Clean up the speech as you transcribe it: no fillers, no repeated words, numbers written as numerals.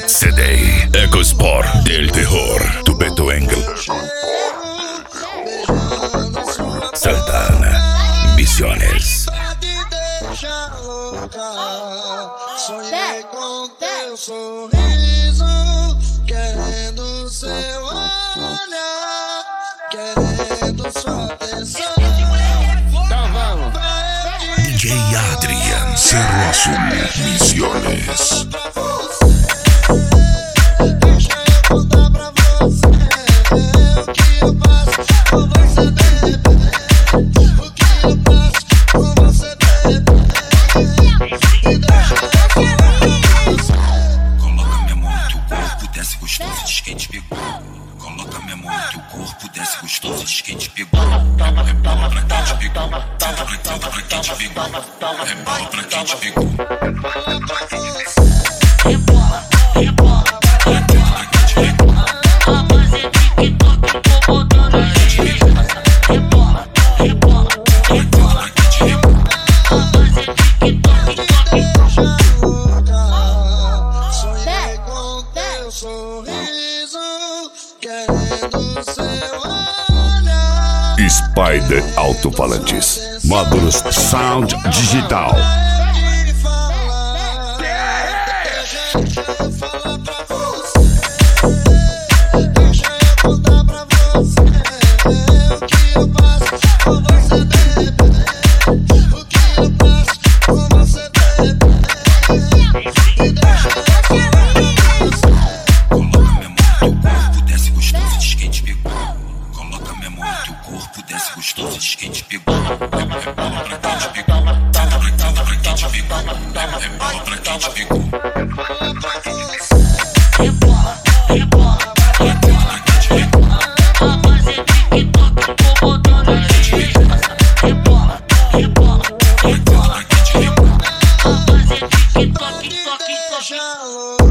CD EcoSport del terror do Beto Engel. Santana Misiones. Sonhei com teu sorriso, querendo seu olhar, querendo sua atenção. Então vamos. DJ Adrian Cerro Azul Misiones. Deixa eu contar pra você o que eu passo com você, bebê. O que eu passo com você, bebê. E deixa eu Coloca minha mão no teu corpo, desce gostoso, diz quem te pegou. Coloca minha mão no teu corpo, desce gostoso, diz quem te pegou. Rebola pra quem te pegou, senta pra quem te pegou. Rebola pra quem te pegou. Rebola, rebola, rebola pra quem te pegou. A base é TikTok, tô botando a gente. Rebola, rebola, rebola pra quem te pegou. A base é TikTok, sonhei com teu sorriso, querendo seu olhar. Spider Alto-Falantes. Módulos Sound Digital. De falar, deixa eu falar pra você. Deixa eu contar pra você o que eu passo com você, bebê. O que eu passo com você, bebê. E deixa eu Coloca minha mão no teu corpo, desce gostoso, diz quem te pegou. Coloca minha mão no teu corpo, desce gostoso, diz quem te pegou. Rebola pra quem te pegou, senta pra quem te pegou. Rebola pra quem te pegou. Rebola, rebola, rebola pra quem te pegou. A base é TikTok, tô botando a gente. Rebola, rebola, rebola pra quem te pegou. A base é TikTok, toque, toque. deixa louco.